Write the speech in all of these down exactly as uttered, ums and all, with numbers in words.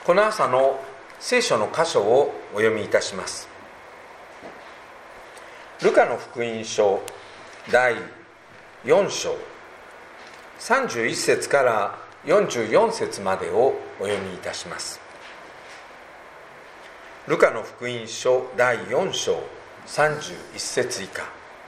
この朝の聖書の箇所をお読みいたします。ルカの福音書だいよん章さんじゅういっ節からよんじゅうよん節までをお読みいたします。ルカの福音書だいよん章さんじゅういっ節以下。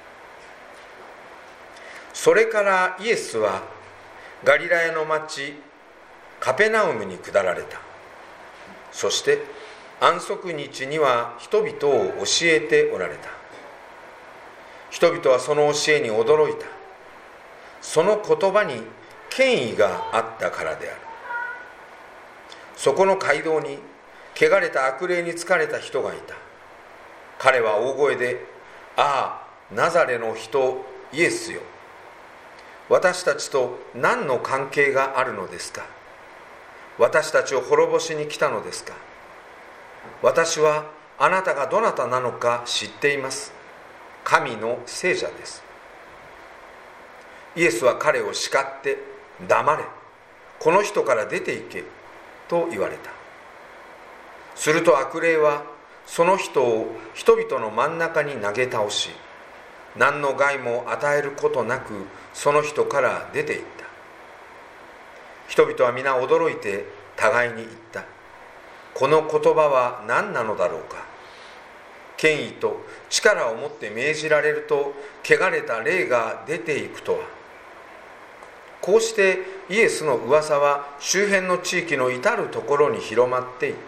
それからイエスはガリラヤの町カペナウムに下られた。そして安息日には人々を教えておられた。人々はその教えに驚いた。その言葉に権威があったからである。そこの街道に汚れた悪霊に疲れた人がいた。彼は大声で、ああ、ナザレの人イエスよ。私たちと何の関係があるのですか。私たちを滅ぼしに来たのですか。私はあなたがどなたなのか知っています。神の聖者です。イエスは彼を叱って、黙れ、この人から出て行けと言われた。すると悪霊はその人を人々の真ん中に投げ倒し、何の害も与えることなくその人から出て行った。人々は皆驚いて互いに言った。この言葉は何なのだろうか。権威と力を持って命じられると汚れた霊が出ていくとは。こうしてイエスの噂は周辺の地域の至るところに広まっていった。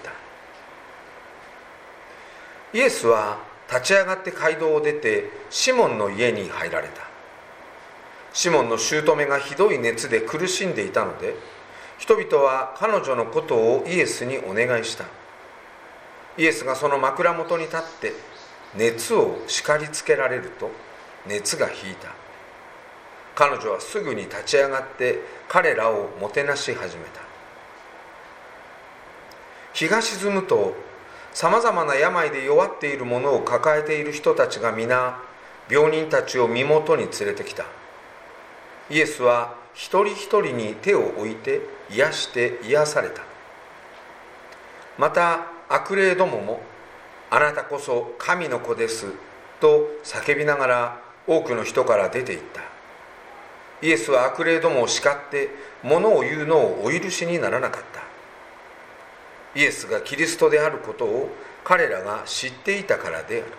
イエスは立ち上がって街道を出てシモンの家に入られた。シモンの姑がひどい熱で苦しんでいたので、人々は彼女のことをイエスにお願いした。イエスがその枕元に立って熱を叱りつけられると熱が引いた。彼女はすぐに立ち上がって彼らをもてなし始めた。日が沈むとさまざまな病で弱っているものを抱えている人たちが皆病人たちを身元に連れてきた。イエスは一人一人に手を置いて癒して癒された。また悪霊どもも、あなたこそ神の子ですと叫びながら多くの人から出ていった。イエスは悪霊どもを叱って物を言うのをお許しにならなかった。イエスがキリストであることを彼らが知っていたからである。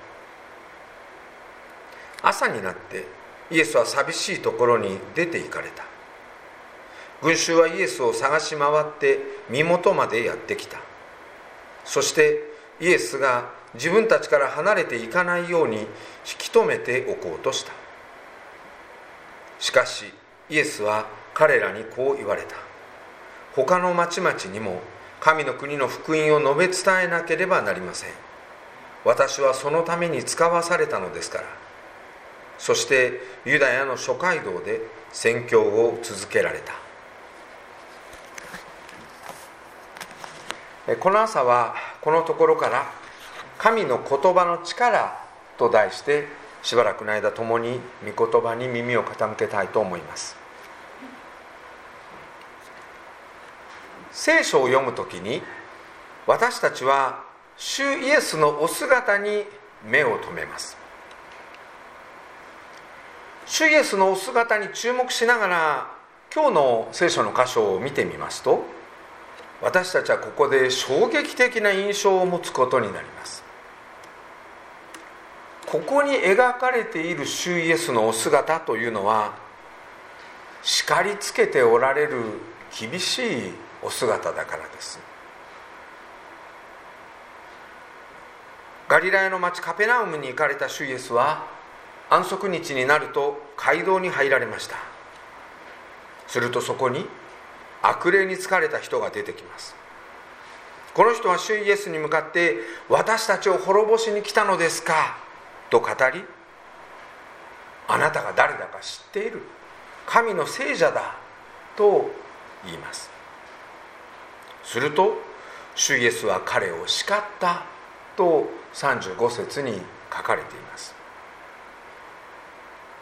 朝になってイエスは寂しいところに出て行かれた。群衆はイエスを探し回って身元までやってきた。そしてイエスが自分たちから離れていかないように引き止めておこうとした。しかしイエスは彼らにこう言われた。他の町々にも神の国の福音を述べ伝えなければなりません。私はそのために使わされたのですから。そしてユダヤの諸街道で宣教を続けられた。この朝はこのところから神の言葉の力と題してしばらくの間共に御言葉に耳を傾けたいと思います。聖書を読むときに私たちは主イエスのお姿に目を留めます。主イエスのお姿に注目しながら今日の聖書の箇所を見てみますと、私たちはここで衝撃的な印象を持つことになります。ここに描かれている主イエスのお姿というのは、叱りつけておられる厳しいお姿だからです。ガリラヤの町カペナウムに行かれた主イエスは安息日になると街道に入られました。するとそこに悪霊に疲れた人が出てきます。この人は主イエスに向かって、私たちを滅ぼしに来たのですかと語り、あなたが誰だか知っている、神の聖者だと言います。すると主イエスは彼を叱ったとさんじゅうご節に書かれています。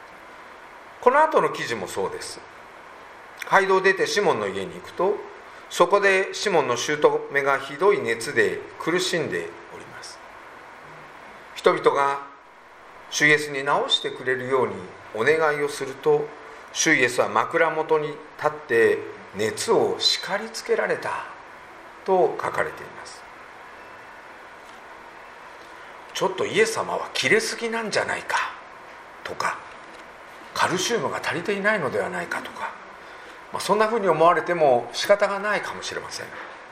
この後の記事もそうです。街道を出てシモンの家に行くと、 そこでシモンの姑がひどい熱で苦しんでおります。人々が主イエスに治してくれるようにお願いをすると、主イエスは枕元に立って熱を叱りつけられたと書かれています。ちょっとイエス様は切れすぎなんじゃないかとか、カルシウムが足りていないのではないかとか、まあ、そんなふうに思われても仕方がないかもしれません。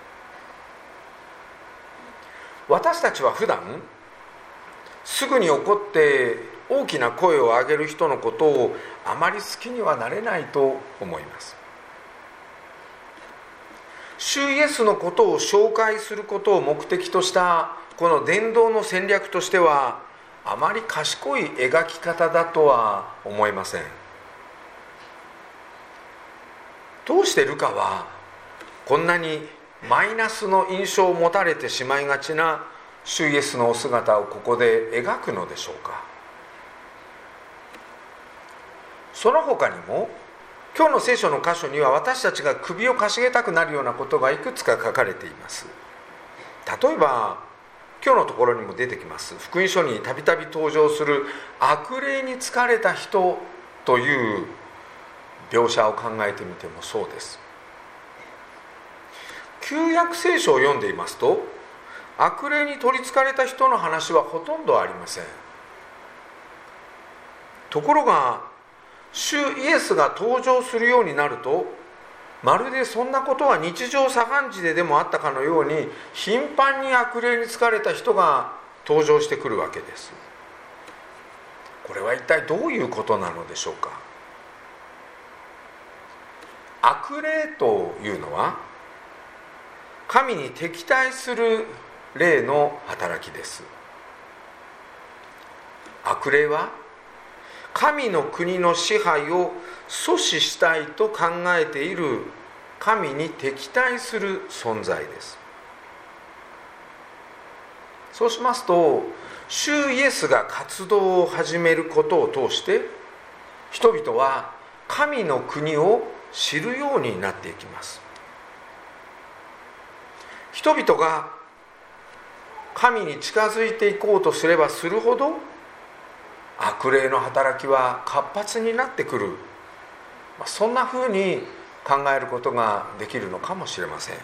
私たちは普段すぐに怒って大きな声を上げる人のことをあまり好きにはなれないと思います。主イエスのことを紹介することを目的としたこの伝道の戦略としてはあまり賢い描き方だとは思えません。どうしてルカはこんなにマイナスの印象を持たれてしまいがちな主イエスのお姿をここで描くのでしょうか。その他にも今日の聖書の箇所には私たちが首をかしげたくなるようなことがいくつか書かれています。例えば今日のところにも出てきます福音書にたびたび登場する悪霊に疲れた人という描写を考えてみてもそうです。旧約聖書を読んでいますと悪霊に取りつかれた人の話はほとんどありません。ところが主イエスが登場するようになると、まるでそんなことは日常茶飯事ででもあったかのように頻繁に悪霊に疲れた人が登場してくるわけです。これは一体どういうことなのでしょうか。悪霊というのは神に敵対する霊の働きです。悪霊は神の国の支配を阻止したいと考えている神に敵対する存在です。そうしますと主イエスが活動を始めることを通して人々は神の国を知るようになっていきます。人々が神に近づいていこうとすればするほど悪霊の働きは活発になってくる、そんなふうに考えることができるのかもしれません。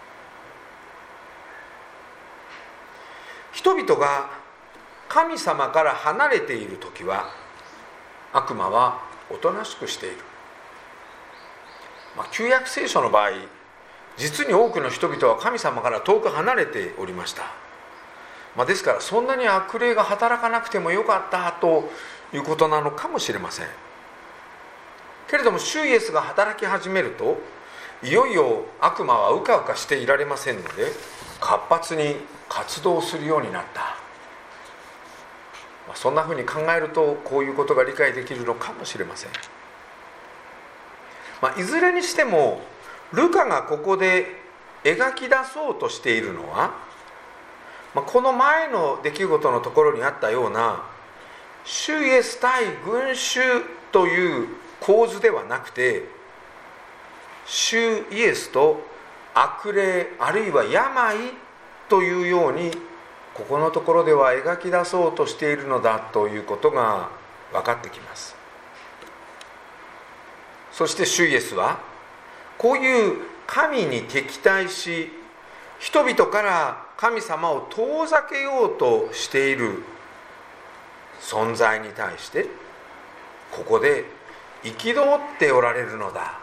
人々が神様から離れているときは悪魔はおとなしくしている。まあ、旧約聖書の場合実に多くの人々は神様から遠く離れておりました。まあ、ですからそんなに悪霊が働かなくてもよかったということなのかもしれません。けれども主イエスが働き始めるといよいよ悪魔はうかうかしていられませんので活発に活動するようになった、まあ、そんなふうに考えるとこういうことが理解できるのかもしれません。まあ、いずれにしてもルカがここで描き出そうとしているのはこの前の出来事のところにあったような主イエス対群衆という構図ではなくて、主イエスと悪霊あるいは病というようにここのところでは描き出そうとしているのだということが分かってきます。そして主イエスはこういう神に敵対し人々から神様を遠ざけようとしている存在に対してここで憤っておられるのだ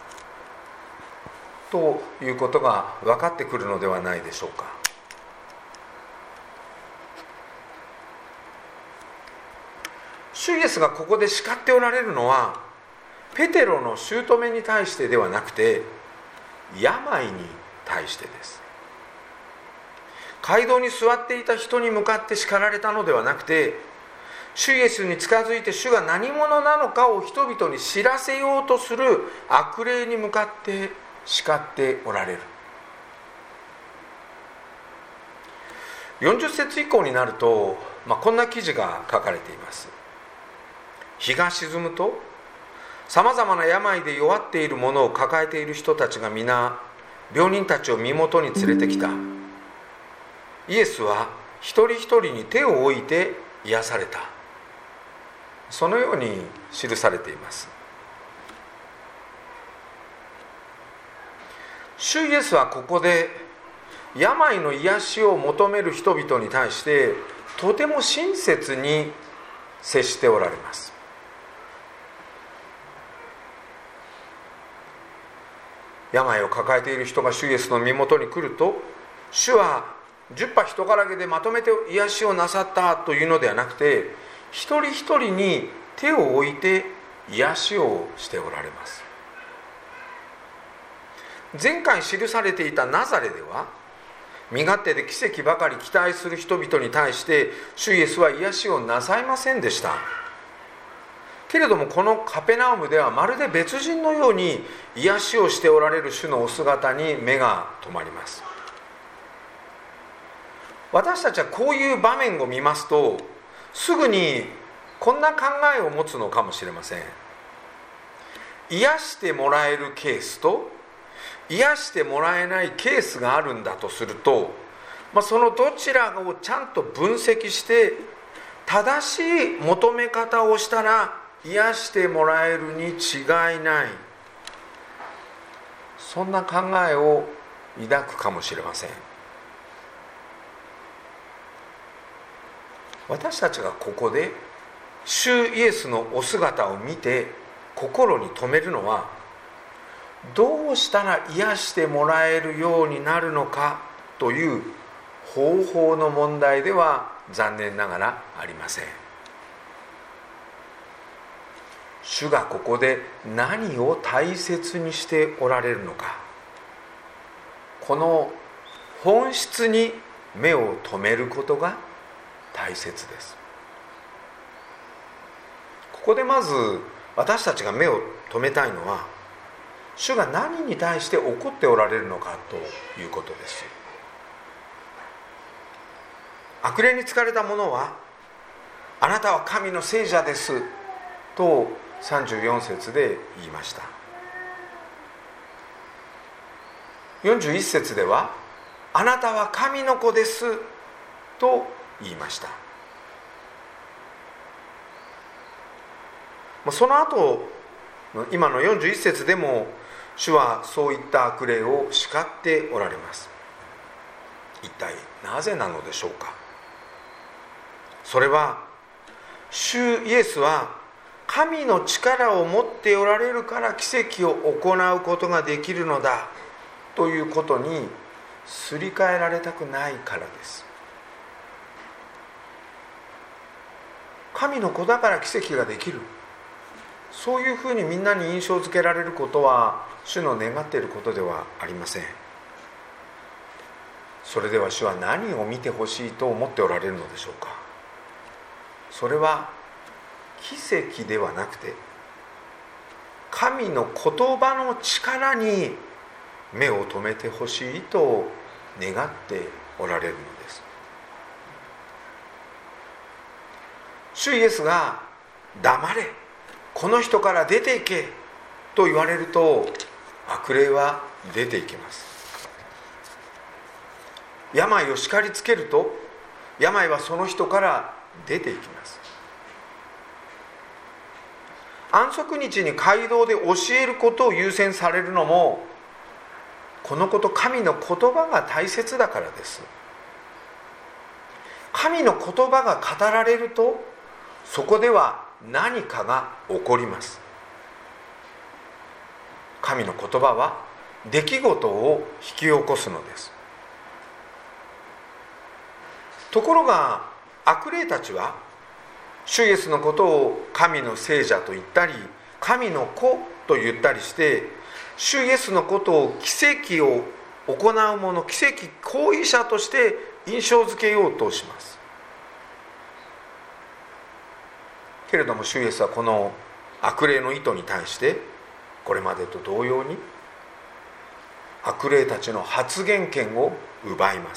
ということが分かってくるのではないでしょうか。主イエスがここで叱っておられるのはペテロの姑に対してではなくて病に対してです。街道に座っていた人に向かって叱られたのではなくて主イエスに近づいて主が何者なのかを人々に知らせようとする悪霊に向かって叱っておられる。よんじゅっ節以降になると、まあ、こんな記事が書かれています。日が沈むとさまざまな病で弱っている者を抱えている人たちが皆病人たちを身元に連れてきた。イエスは一人一人に手を置いて癒された。そのように記されています。主イエスはここで病の癒しを求める人々に対してとても親切に接しておられます。病を抱えている人が主イエスの身元に来ると、主は十羽人からげでまとめて癒しをなさったというのではなくて、一人一人に手を置いて癒しをしておられます。前回記されていたナザレでは、身勝手で奇跡ばかり期待する人々に対して主イエスは癒しをなさいませんでした。けれどもこのカペナウムではまるで別人のように癒しをしておられる主のお姿に目が留まります。私たちはこういう場面を見ますと、すぐにこんな考えを持つのかもしれません。癒してもらえるケースと癒してもらえないケースがあるんだとすると、まあ、そのどちらをちゃんと分析して正しい求め方をしたら癒してもらえるに違いない、そんな考えを抱くかもしれません。私たちがここで主イエスのお姿を見て心に留めるのは、どうしたら癒してもらえるようになるのかという方法の問題では残念ながらありません。主がここで何を大切にしておられるのか、この本質に目を留めることが大切です。ここでまず私たちが目を留めたいのは、主が何に対して怒っておられるのかということです。悪霊に疲れた者は、あなたは神の聖者ですとさんじゅうよん節で言いました。よんじゅういち節では、あなたは神の子ですと言いました。その後、今のよんじゅういち節でも主はそういった悪霊を叱っておられます。一体なぜなのでしょうか。それは主イエスは神の力を持っておられるから奇跡を行うことができるのだということにすり替えられたくないからです。神の子だから奇跡ができる、そういうふうにみんなに印象づけられることは主の願っていることではありません。それでは主は何を見てほしいと思っておられるのでしょうか。それは奇跡ではなくて、神の言葉の力に目を留めてほしいと願っておられるのです。主イエスが黙れ、この人から出ていけと言われると、悪霊は出ていきます。病を叱りつけると、病はその人から出ていきます。安息日に街道で教えることを優先されるのも、このこと神の言葉が大切だからです。神の言葉が語られると、そこでは何かが起こります。神の言葉は出来事を引き起こすのです。ところが悪霊たちは主イエスのことを神の聖者と言ったり、神の子と言ったりして、主イエスのことを奇跡を行う者、奇跡行為者として印象づけようとします。けれども主イエスはこの悪霊の意図に対して、これまでと同様に悪霊たちの発言権を奪います。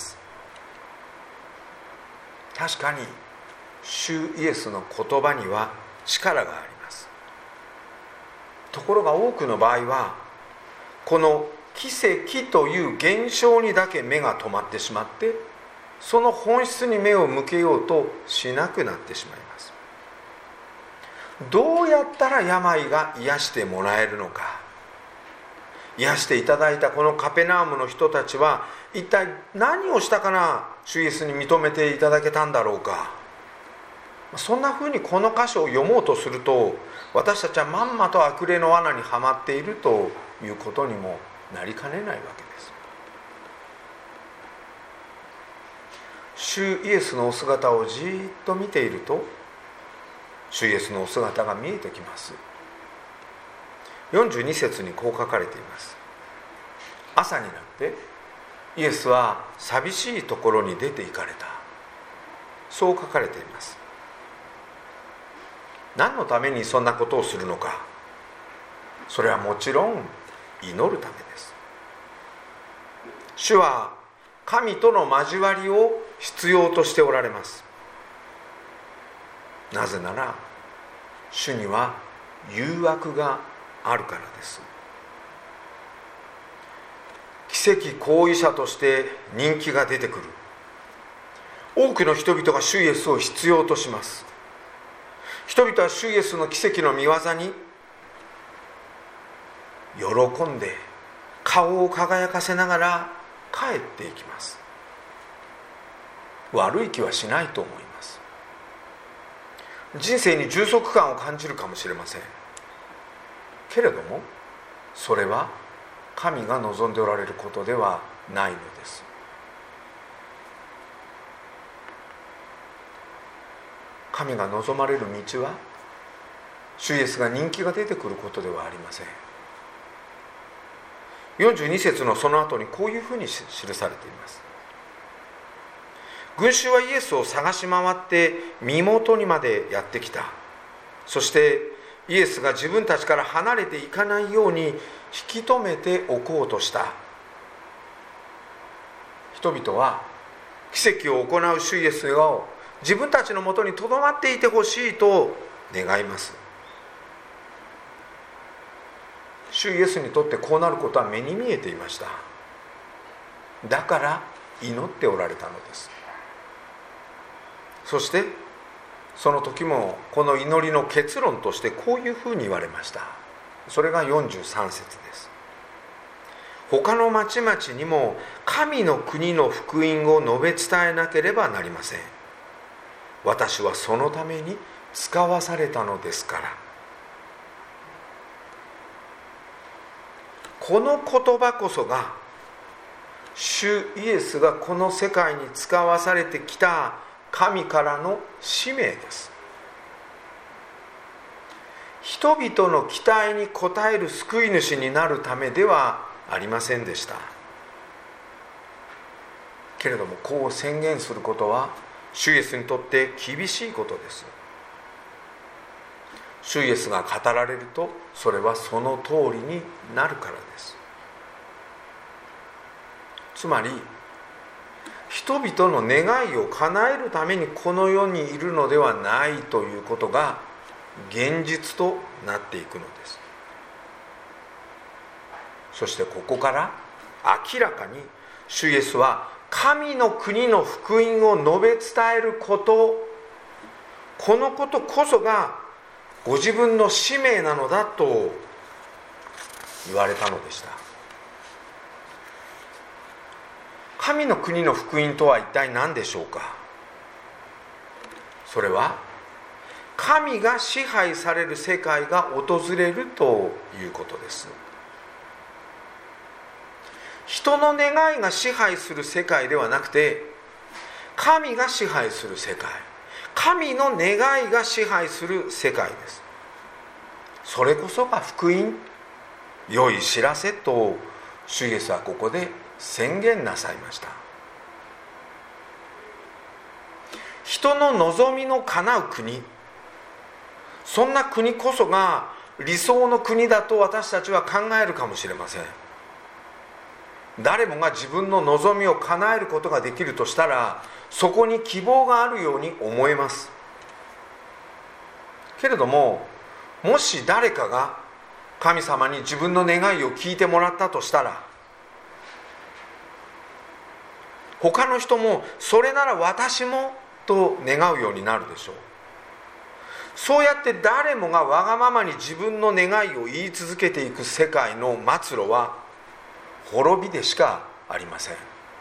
確かに主イエスの言葉には力があります。ところが多くの場合は、この奇跡という現象にだけ目が止まってしまって、その本質に目を向けようとしなくなってしまいます。どうやったら病が癒してもらえるのか。癒していただいたこのカペナウムの人たちは一体何をしたから主イエスに認めていただけたんだろうか。そんなふうにこの箇所を読もうとすると、私たちはまんまと悪霊の罠にはまっているということにもなりかねないわけです。主イエスのお姿をじーっと見ていると、主イエスのお姿が見えてきます。よんじゅうに節にこう書かれています。朝になってイエスは寂しいところに出て行かれた。そう書かれています。何のためにそんなことをするのか。それはもちろん祈るためです。主は神との交わりを必要としておられます。なぜなら主には誘惑があるからです。奇跡行為者として人気が出てくる。多くの人々が主イエスを必要とします。人々は主イエスの奇跡の御業に喜んで顔を輝かせながら帰っていきます。悪い気はしないと思います。人生に充足感を感じるかもしれませんけれども、それは神が望んでおられることではないのです。神が望まれる道は主イエスが人気が出てくることではありません。よんじゅうに節のその後にこういうふうに記されています。群衆はイエスを探し回って身元にまでやってきた。そしてイエスが自分たちから離れていかないように引き止めておこうとした。人々は奇跡を行う主イエスを自分たちのもとにとどまっていてほしいと願います。主イエスにとってこうなることは目に見えていました。だから祈っておられたのです。そしてその時もこの祈りの結論としてこういうふうに言われました。それがよんじゅうさん節です。他の町々にも神の国の福音を述べ伝えなければなりません。私はそのために使わされたのですから。この言葉こそが主イエスがこの世界に使わされてきた神からの使命です。人々の期待に応える救い主になるためではありませんでしたけれども、こう宣言することは主イエスにとって厳しいことです。主イエスが語られるとそれはその通りになるからです。つまり人々の願いを叶えるためにこの世にいるのではないということが現実となっていくのです。そしてここから明らかに主イエスは神の国の福音を述べ伝えること、このことこそがご自分の使命なのだと言われたのでした。神の国の福音とは一体何でしょうか。それは神が支配される世界が訪れるということです。人の願いが支配する世界ではなくて、神が支配する世界、神の願いが支配する世界です。それこそが福音、良い知らせと主イエスはここで宣言なさいました。人の望みの叶う国、そんな国こそが理想の国だと私たちは考えるかもしれません。誰もが自分の望みを叶えることができるとしたら、そこに希望があるように思えます。けれども、もし誰かが神様に自分の願いを聞いてもらったとしたら、 他の人もそれなら私もと願うようになるでしょう。そうやって誰もがわがままに自分の願いを言い続けていく世界の末路は滅びでしかありません。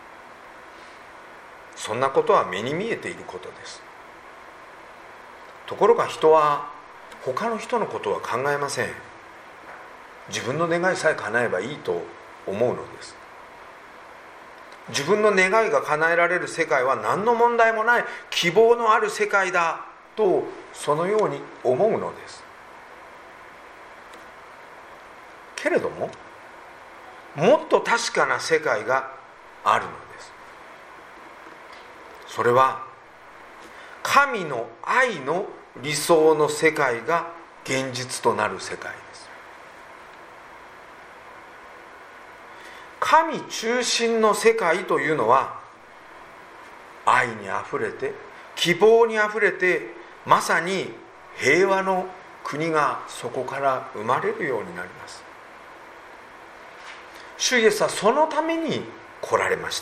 そんなことは目に見えていることです。ところが人は他の人のことは考えません。自分の願いさえ叶えばいいと思うのです。自分の願いが叶えられる世界は何の問題もない希望のある世界だと、そのように思うのです。けれどももっと確かな世界があるのです。それは神の愛の理想の世界が現実となる世界です。神中心の世界というのは愛にあふれて希望にあふれて、まさに平和の国がそこから生まれるようになります。主イエスはそのために来られました。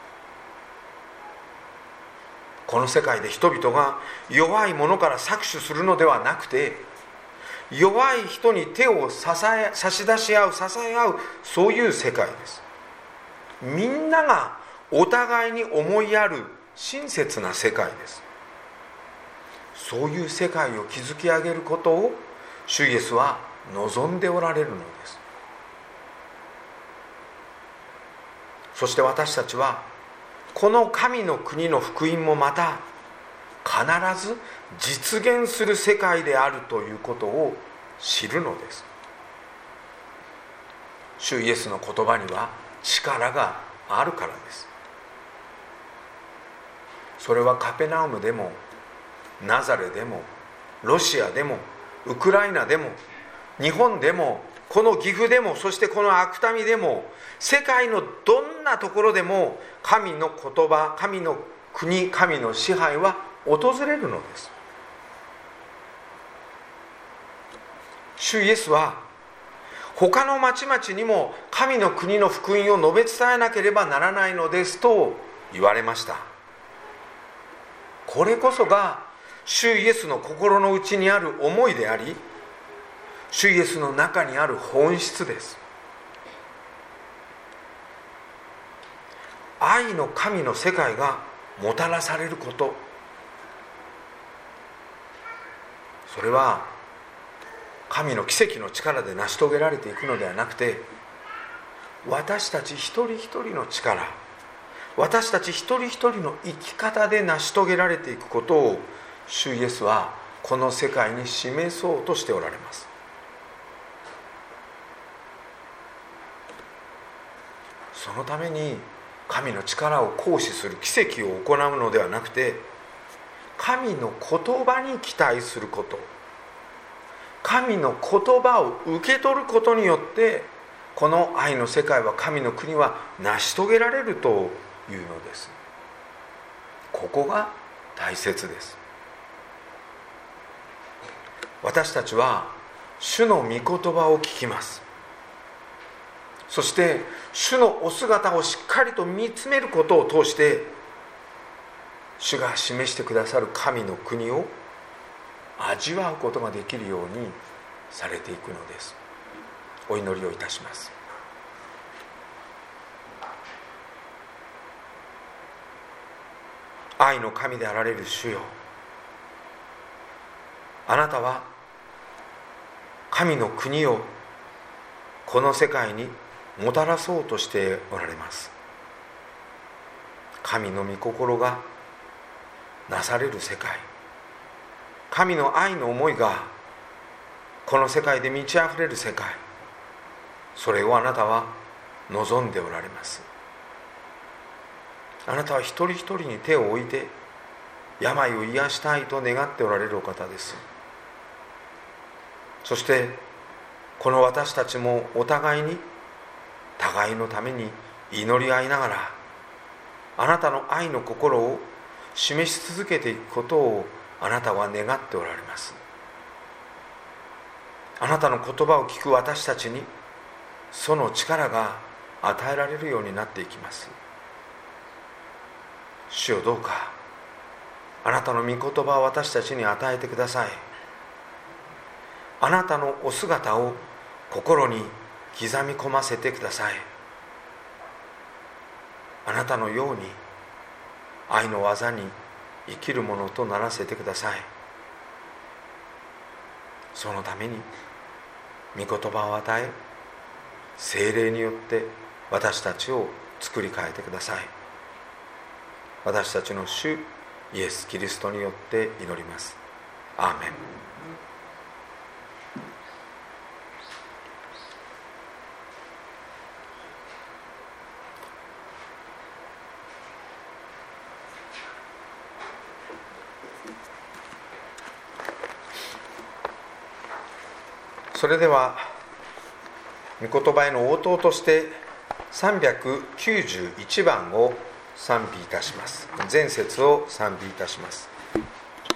この世界で人々が弱い者から搾取するのではなくて、弱い人に手を支え差し出し合う、支え合う、そういう世界です。みんながお互いに思いやる親切な世界です。そういう世界を築き上げることを主イエスは望んでおられるのです。そして私たちはこの神の国の福音もまた必ず実現する世界であるということを知るのです。主イエスの言葉には力があるからです。それはカペナウムでもナザレでもロシアでもウクライナでも日本でもこの岐阜でも、そしてこの芥見でも、世界のどんなところでも神の言葉、神の国、神の支配は訪れるのです。主イエスは他の町々にも神の国の福音を述べ伝えなければならないのですと言われました。これこそが主イエスの心の内にある思いであり、主イエスの中にある本質です。愛の神の世界がもたらされること、それは神の奇跡の力で成し遂げられていくのではなくて、私たち一人一人の力、私たち一人一人の生き方で成し遂げられていくことを主イエスはこの世界に示そうとしておられます。そのために神の力を行使する奇跡を行うのではなくて、神の言葉に期待すること、神の言葉を受け取ることによって、この愛の世界は、神の国は成し遂げられるというのです。ここが大切です。私たちは主の御言葉を聞きます。そして主のお姿をしっかりと見つめることを通して、主が示してくださる神の国を味わうことができるようにされていくのです。お祈りをいたします。愛の神であられる主よ、あなたは神の国をこの世界にもたらそうとしておられます。神の御心がなされる世界、神の愛の思いがこの世界で満ち溢れる世界、それをあなたは望んでおられます。あなたは一人一人に手を置いて病を癒したいと願っておられるお方です。そしてこの私たちもお互いに互いのために祈り合いながら、あなたの愛の心を示し続けていくことをあなたは願っておられます。あなたの言葉を聞く私たちにその力が与えられるようになっていきます。 主よ、どうかあなたの御言葉を私たちに与えてください。あなたのお姿を心に刻み込ませてください。あなたのように愛の技に生きるものとならせてください。そのために御言葉を与え、聖霊によって私たちを作り変えてください。私たちの主イエス・キリストによって祈ります。アーメン。それでは御言葉への応答としてさんびゃくきゅうじゅういちばんを賛美いたします。前節を賛美いたします。